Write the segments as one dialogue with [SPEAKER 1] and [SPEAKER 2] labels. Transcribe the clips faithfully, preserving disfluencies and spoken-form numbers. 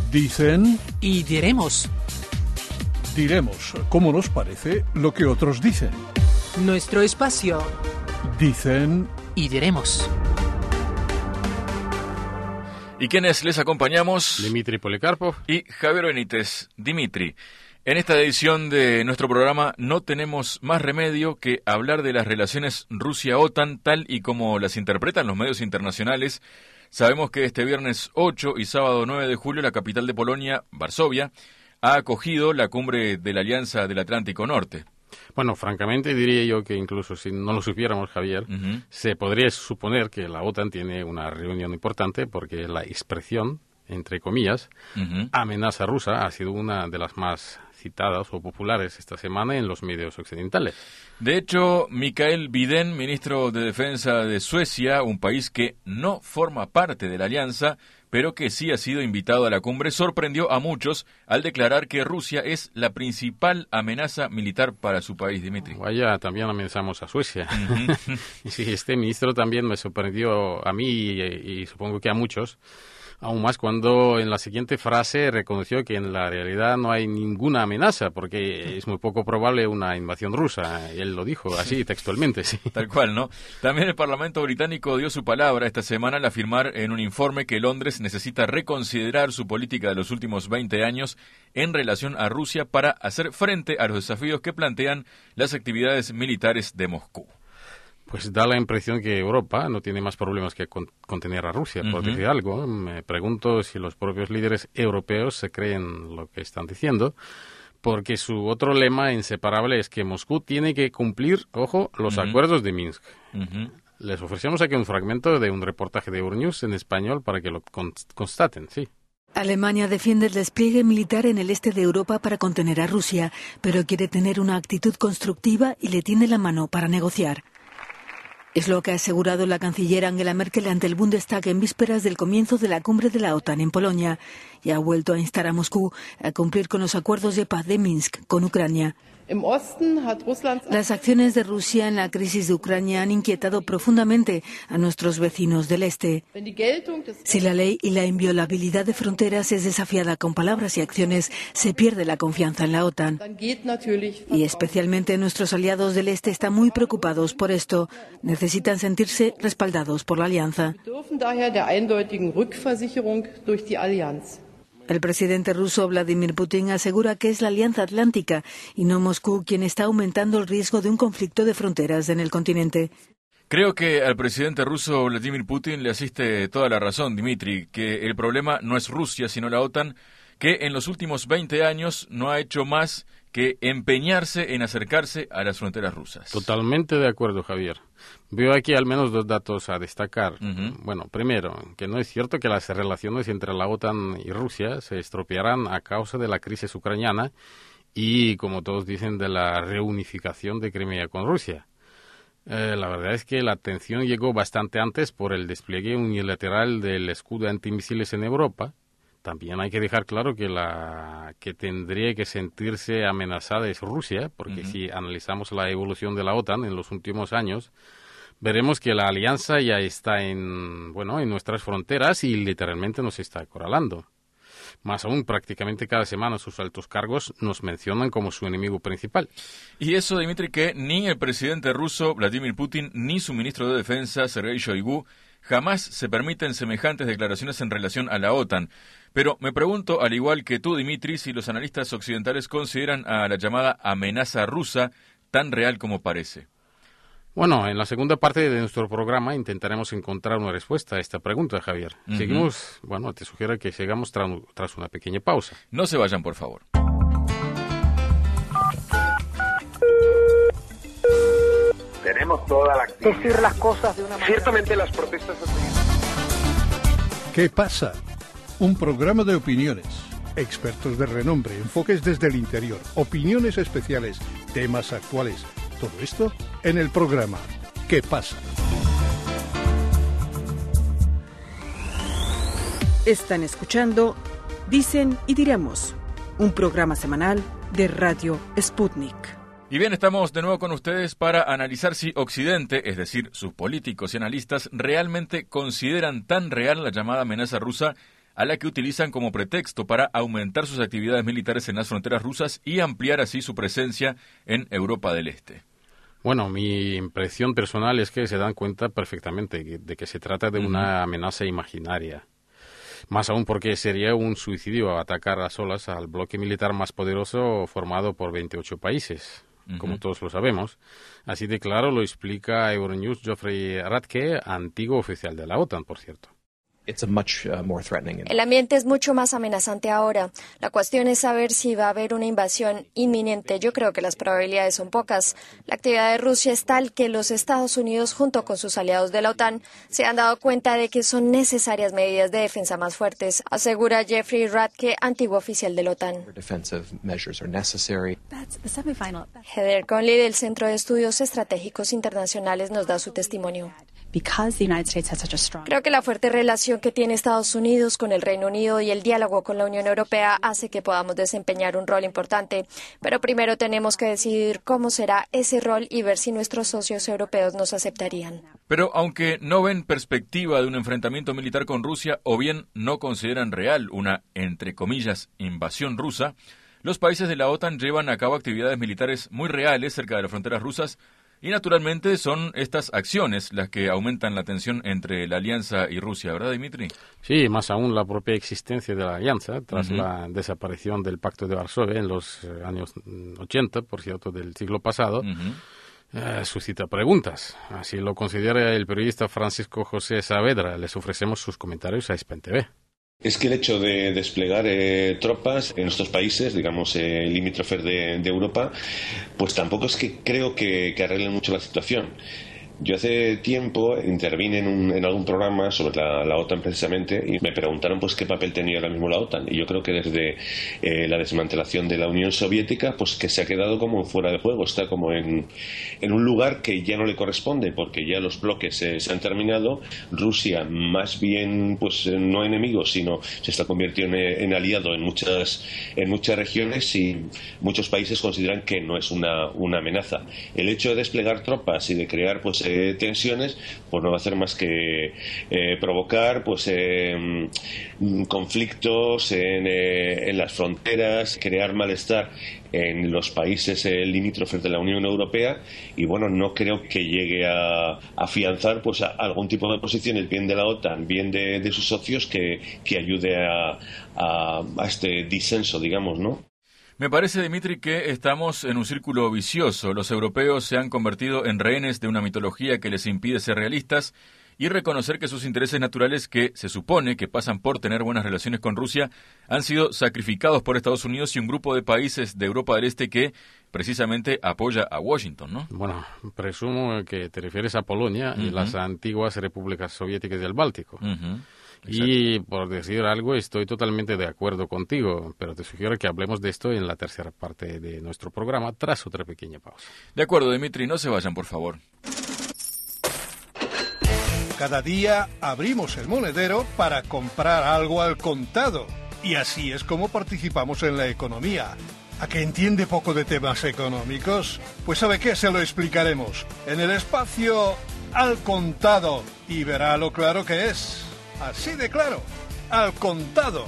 [SPEAKER 1] Dicen
[SPEAKER 2] y diremos.
[SPEAKER 1] Diremos cómo nos parece lo que otros dicen.
[SPEAKER 2] Nuestro espacio.
[SPEAKER 1] Dicen
[SPEAKER 2] y diremos.
[SPEAKER 3] ¿Y quiénes les acompañamos?
[SPEAKER 4] Dimitri Policarpov
[SPEAKER 3] y Javier Benítez. Dimitri, en esta edición de nuestro programa no tenemos más remedio que hablar de las relaciones Rusia-OTAN tal y como las interpretan los medios internacionales. Sabemos que este viernes ocho y sábado nueve de julio la capital de Polonia, Varsovia, ha acogido la cumbre de la Alianza del Atlántico Norte.
[SPEAKER 4] Bueno, francamente diría yo que incluso si no lo supiéramos, Javier, uh-huh. se podría suponer que la OTAN tiene una reunión importante porque la expresión, entre comillas, uh-huh. amenaza rusa ha sido una de las más citadas o populares esta semana en los medios occidentales.
[SPEAKER 3] De hecho, Mikael Bydén, ministro de Defensa de Suecia, un país que no forma parte de la alianza, pero que sí ha sido invitado a la cumbre, sorprendió a muchos al declarar que Rusia es la principal amenaza militar para su país, Dimitri.
[SPEAKER 4] Vaya, también amenazamos a Suecia. Uh-huh. Sí, este ministro también me sorprendió a mí y, y supongo que a muchos, aún más cuando en la siguiente frase reconoció que en la realidad no hay ninguna amenaza, porque es muy poco probable una invasión rusa. Él lo dijo así textualmente. Sí.
[SPEAKER 3] Tal cual, ¿no? También el Parlamento británico dio su palabra esta semana al afirmar en un informe que Londres necesita reconsiderar su política de los últimos veinte años en relación a Rusia para hacer frente a los desafíos que plantean las actividades militares de Moscú.
[SPEAKER 4] Pues da la impresión que Europa no tiene más problemas que con, contener a Rusia, por uh-huh. decir algo. Me pregunto si los propios líderes europeos se creen lo que están diciendo, porque su otro lema inseparable es que Moscú tiene que cumplir, ojo, los uh-huh. acuerdos de Minsk. Uh-huh. Les ofrecemos aquí un fragmento de un reportaje de Euronews en español para que lo con, constaten, sí.
[SPEAKER 5] Alemania defiende el despliegue militar en el este de Europa para contener a Rusia, pero quiere tener una actitud constructiva y le tiende la mano para negociar. Es lo que ha asegurado la canciller Angela Merkel ante el Bundestag en vísperas del comienzo de la cumbre de la OTAN en Polonia y ha vuelto a instar a Moscú a cumplir con los acuerdos de paz de Minsk con Ucrania. Las acciones de Rusia en la crisis de Ucrania han inquietado profundamente a nuestros vecinos del este. Si la ley y la inviolabilidad de fronteras es desafiada con palabras y acciones, se pierde la confianza en la OTAN. Y especialmente nuestros aliados del este están muy preocupados por esto. Necesitan sentirse respaldados por la alianza. El presidente ruso Vladimir Putin asegura que es la Alianza Atlántica y no Moscú quien está aumentando el riesgo de un conflicto de fronteras en el continente.
[SPEAKER 3] Creo que al presidente ruso Vladimir Putin le asiste toda la razón, Dimitri, que el problema no es Rusia, sino la OTAN, que en los últimos veinte años no ha hecho más que empeñarse en acercarse a las fronteras rusas.
[SPEAKER 4] Totalmente de acuerdo, Javier. Veo aquí al menos dos datos a destacar.
[SPEAKER 3] Uh-huh.
[SPEAKER 4] Bueno, primero, que no es cierto que las relaciones entre la OTAN y Rusia se estropearán a causa de la crisis ucraniana y, como todos dicen, de la reunificación de Crimea con Rusia. Eh, la verdad es que la tensión llegó bastante antes por el despliegue unilateral del escudo antimisiles en Europa. También hay que dejar claro que la que tendría que sentirse amenazada es Rusia, porque uh-huh. si analizamos la evolución de la OTAN en los últimos años, veremos que la alianza ya está en, bueno, en nuestras fronteras y literalmente nos está acorralando. Más aún, prácticamente cada semana sus altos cargos nos mencionan como su enemigo principal.
[SPEAKER 3] Y eso, Dimitri, que ni el presidente ruso Vladimir Putin ni su ministro de Defensa, Sergei Shoigu, jamás se permiten semejantes declaraciones en relación a la OTAN. Pero me pregunto, al igual que tú, Dimitri, si los analistas occidentales consideran a la llamada amenaza rusa tan real como parece.
[SPEAKER 4] Bueno, en la segunda parte de nuestro programa intentaremos encontrar una respuesta a esta pregunta, Javier. Uh-huh. Seguimos, bueno, te sugiero que sigamos tra- tras una pequeña pausa.
[SPEAKER 3] No se vayan, por favor.
[SPEAKER 6] Tenemos toda la actividad.
[SPEAKER 7] Decir las cosas de una manera...
[SPEAKER 6] Ciertamente las protestas...
[SPEAKER 1] ¿Qué pasa? Un programa de opiniones, expertos de renombre, enfoques desde el interior, opiniones especiales, temas actuales. Todo esto en el programa ¿Qué pasa?
[SPEAKER 8] Están escuchando Dicen y Diremos, un programa semanal de Radio Sputnik.
[SPEAKER 3] Y bien, estamos de nuevo con ustedes para analizar si Occidente, es decir, sus políticos y analistas, realmente consideran tan real la llamada amenaza rusa a la que utilizan como pretexto para aumentar sus actividades militares en las fronteras rusas y ampliar así su presencia en Europa del Este.
[SPEAKER 4] Bueno, mi impresión personal es que se dan cuenta perfectamente de que se trata de una amenaza imaginaria. Más aún porque sería un suicidio atacar a solas al bloque militar más poderoso formado por veintiocho países, uh-huh. como todos lo sabemos. Así de claro lo explica Euronews Geoffrey Radke, antiguo oficial de la OTAN, por cierto.
[SPEAKER 7] El ambiente es mucho más amenazante ahora. La cuestión es saber si va a haber una invasión inminente. Yo creo que las probabilidades son pocas. La actividad de Rusia es tal que los Estados Unidos, junto con sus aliados de la OTAN, se han dado cuenta de que son necesarias medidas de defensa más fuertes, asegura Geoffrey Radke, antiguo oficial de la OTAN. Heather Conley, del Centro de Estudios Estratégicos Internacionales, nos da su testimonio. Creo que la fuerte relación que tiene Estados Unidos con el Reino Unido y el diálogo con la Unión Europea hace que podamos desempeñar un rol importante, pero primero tenemos que decidir cómo será ese rol y ver si nuestros socios europeos nos aceptarían.
[SPEAKER 3] Pero aunque no ven perspectiva de un enfrentamiento militar con Rusia o bien no consideran real una, entre comillas, invasión rusa, los países de la OTAN llevan a cabo actividades militares muy reales cerca de las fronteras rusas. Y naturalmente son estas acciones las que aumentan la tensión entre la alianza y Rusia, ¿verdad, Dimitri?
[SPEAKER 4] Sí, más aún la propia existencia de la alianza, tras uh-huh. la desaparición del Pacto de Varsovia en los años ochenta, por cierto, del siglo pasado, uh-huh. eh, suscita preguntas. Así lo considera el periodista Francisco José Saavedra. Les ofrecemos sus comentarios a Spain T V.
[SPEAKER 9] Es que el hecho de desplegar eh, tropas en estos países, digamos, eh, limítrofes de, de Europa, pues tampoco es que creo que, que arreglen mucho la situación. Yo hace tiempo intervine en, un, en algún programa sobre la, la OTAN precisamente y me preguntaron pues qué papel tenía ahora mismo la OTAN, y yo creo que desde eh, la desmantelación de la Unión Soviética pues que se ha quedado como fuera de juego, está como en, en un lugar que ya no le corresponde porque ya los bloques eh, se han terminado. Rusia más bien pues no enemigo sino se está convirtiendo en, en aliado en muchas, en muchas regiones y muchos países consideran que no es una, una amenaza. El hecho de desplegar tropas y de crear pues Eh, tensiones pues no va a hacer más que eh, provocar pues eh, conflictos en, eh, en las fronteras, crear malestar en los países eh, limítrofes de la Unión Europea y bueno, no creo que llegue a afianzar pues a algún tipo de posiciones bien de la OTAN, bien de, de sus socios que, que ayude a, a, a este disenso, digamos, ¿no?
[SPEAKER 3] Me parece, Dimitri, que estamos en un círculo vicioso. Los europeos se han convertido en rehenes de una mitología que les impide ser realistas y reconocer que sus intereses naturales, que se supone que pasan por tener buenas relaciones con Rusia, han sido sacrificados por Estados Unidos y un grupo de países de Europa del Este que precisamente apoya a Washington, ¿no?
[SPEAKER 4] Bueno, presumo que te refieres a Polonia uh-huh. y las antiguas repúblicas soviéticas del Báltico. Uh-huh. Y por decir algo, estoy totalmente de acuerdo contigo, pero te sugiero que hablemos de esto en la tercera parte de nuestro programa, tras otra pequeña pausa.
[SPEAKER 3] De acuerdo, Dimitri, no se vayan, por favor.
[SPEAKER 1] Cada día abrimos el monedero para comprar algo al contado, y así es como participamos en la economía. ¿A que entiende poco de temas económicos? Pues ¿sabe qué? Se lo explicaremos en el espacio Al Contado, y verá lo claro que es. Así de claro, al contado.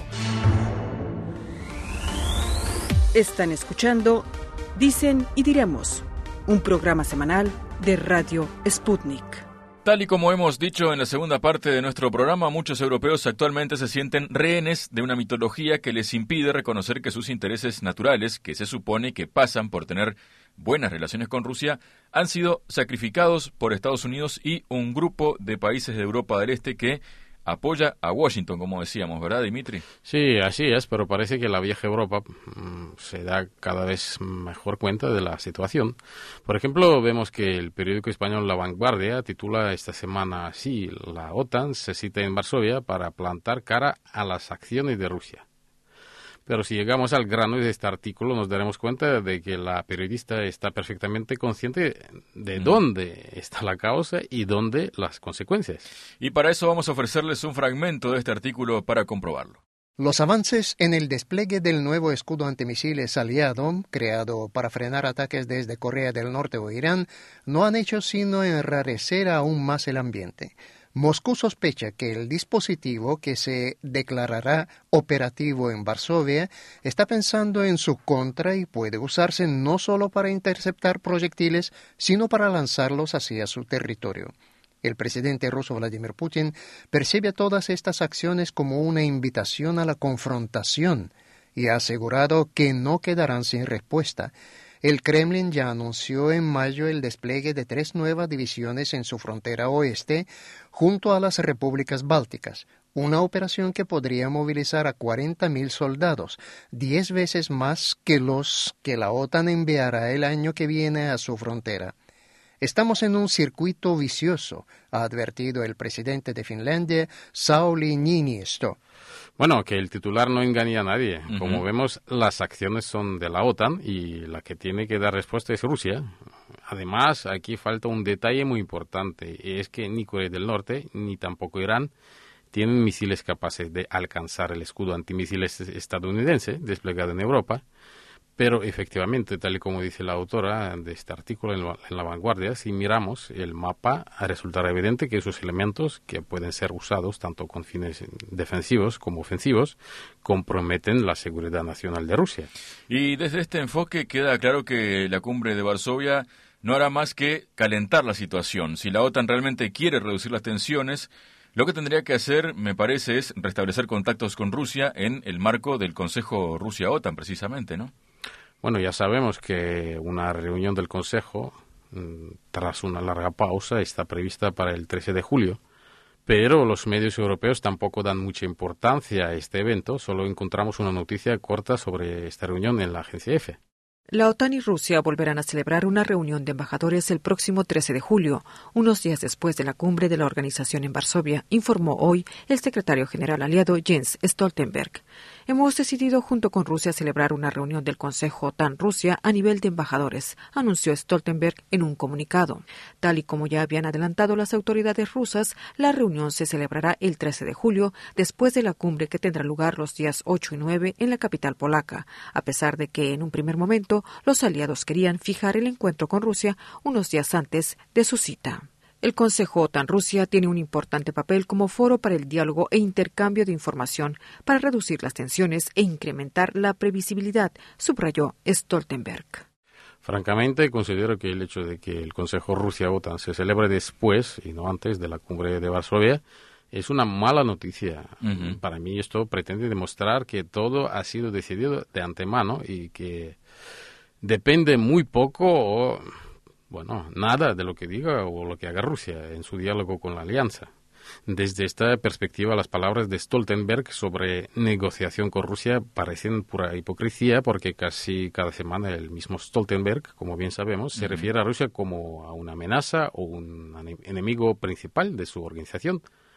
[SPEAKER 8] Están escuchando Dicen y Diremos, un programa semanal de Radio Sputnik.
[SPEAKER 3] Tal y como hemos dicho en la segunda parte de nuestro programa, muchos europeos actualmente se sienten rehenes de una mitología que les impide reconocer que sus intereses naturales, que se supone que pasan por tener buenas relaciones con Rusia, han sido sacrificados por Estados Unidos y un grupo de países de Europa del Este que apoya a Washington, como decíamos, ¿verdad, Dimitri?
[SPEAKER 4] Sí, así es, pero parece que la vieja Europa mmm, se da cada vez mejor cuenta de la situación. Por ejemplo, vemos que el periódico español La Vanguardia titula esta semana así: la OTAN se cita en Varsovia para plantar cara a las acciones de Rusia. Pero si llegamos al grano de este artículo nos daremos cuenta de que la periodista está perfectamente consciente de mm. dónde está la causa y dónde las consecuencias.
[SPEAKER 3] Y para eso vamos a ofrecerles un fragmento de este artículo para comprobarlo.
[SPEAKER 10] Los avances en el despliegue del nuevo escudo antimisiles aliado, creado para frenar ataques desde Corea del Norte o Irán, no han hecho sino enrarecer aún más el ambiente. Moscú sospecha que el dispositivo que se declarará operativo en Varsovia está pensando en su contra y puede usarse no solo para interceptar proyectiles, sino para lanzarlos hacia su territorio. El presidente ruso Vladimir Putin percibe todas estas acciones como una invitación a la confrontación y ha asegurado que no quedarán sin respuesta. El Kremlin ya anunció en mayo el despliegue de tres nuevas divisiones en su frontera oeste junto a las repúblicas bálticas, una operación que podría movilizar a cuarenta mil soldados, diez veces más que los que la OTAN enviará el año que viene a su frontera. Estamos en un circuito vicioso, ha advertido el presidente de Finlandia, Sauli Niinisto.
[SPEAKER 4] Bueno, que el titular no engaña a nadie.
[SPEAKER 3] Uh-huh.
[SPEAKER 4] Como vemos, las acciones son de la OTAN y la que tiene que dar respuesta es Rusia. Además, aquí falta un detalle muy importante, y es que ni Corea del Norte ni tampoco Irán tienen misiles capaces de alcanzar el escudo antimisiles estadounidense desplegado en Europa. Pero efectivamente, tal y como dice la autora de este artículo en la, en la Vanguardia, si miramos el mapa, resultará evidente que esos elementos, que pueden ser usados tanto con fines defensivos como ofensivos, comprometen la seguridad nacional de Rusia.
[SPEAKER 3] Y desde este enfoque queda claro que la cumbre de Varsovia no hará más que calentar la situación. Si la OTAN realmente quiere reducir las tensiones, lo que tendría que hacer, me parece, es restablecer contactos con Rusia en el marco del Consejo Rusia-OTAN, precisamente, ¿no?
[SPEAKER 4] Bueno, ya sabemos que una reunión del Consejo, tras una larga pausa, está prevista para el trece de julio, pero los medios europeos tampoco dan mucha importancia a este evento, solo encontramos una noticia corta sobre esta reunión en la agencia EFE.
[SPEAKER 8] La OTAN y Rusia volverán a celebrar una reunión de embajadores el próximo trece de julio, unos días después de la cumbre de la organización en Varsovia, informó hoy el secretario general aliado Jens Stoltenberg. Hemos decidido junto con Rusia celebrar una reunión del Consejo OTAN-Rusia a nivel de embajadores, anunció Stoltenberg en un comunicado. Tal y como ya habían adelantado las autoridades rusas, la reunión se celebrará el trece de julio, después de la cumbre que tendrá lugar los días ocho y nueve en la capital polaca, a pesar de que en un primer momento los aliados querían fijar el encuentro con Rusia unos días antes de su cita. El Consejo OTAN-Rusia tiene un importante papel como foro para el diálogo e intercambio de información para reducir las tensiones e incrementar la previsibilidad, subrayó Stoltenberg.
[SPEAKER 4] Francamente, considero que el hecho de que el Consejo Rusia-OTAN se celebre después y no antes de la cumbre de Varsovia es una mala noticia. Uh-huh. Para mí esto pretende demostrar que todo ha sido decidido de antemano y que depende muy poco o, bueno, nada de lo que diga o lo que haga Rusia en su diálogo con la alianza. Desde esta perspectiva, las palabras de Stoltenberg sobre negociación con Rusia parecen pura hipocresía porque casi cada semana el mismo Stoltenberg, como bien sabemos, se uh-huh. refiere a Rusia como a una amenaza o un enemigo principal de su organización.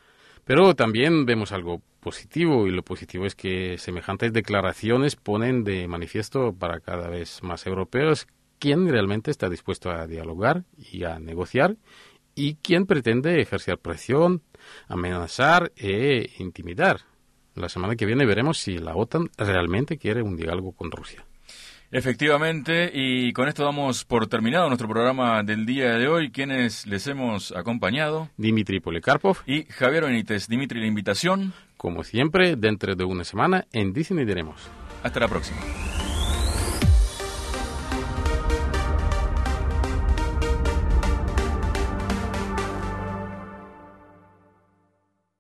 [SPEAKER 4] Pero también vemos algo positivo, y lo positivo es que semejantes declaraciones ponen de manifiesto para cada vez más europeos quién realmente está dispuesto a dialogar y a negociar y quién pretende ejercer presión, amenazar e intimidar. La semana que viene veremos si la OTAN realmente quiere un diálogo con Rusia.
[SPEAKER 3] Efectivamente, y con esto damos por terminado nuestro programa del día de hoy. Quienes les hemos acompañado:
[SPEAKER 4] Dmitry Polikarpov
[SPEAKER 3] y Javier Benítez. Dmitry, la invitación.
[SPEAKER 4] Como siempre, dentro de una semana en Dicen y Diremos.
[SPEAKER 3] Hasta la próxima.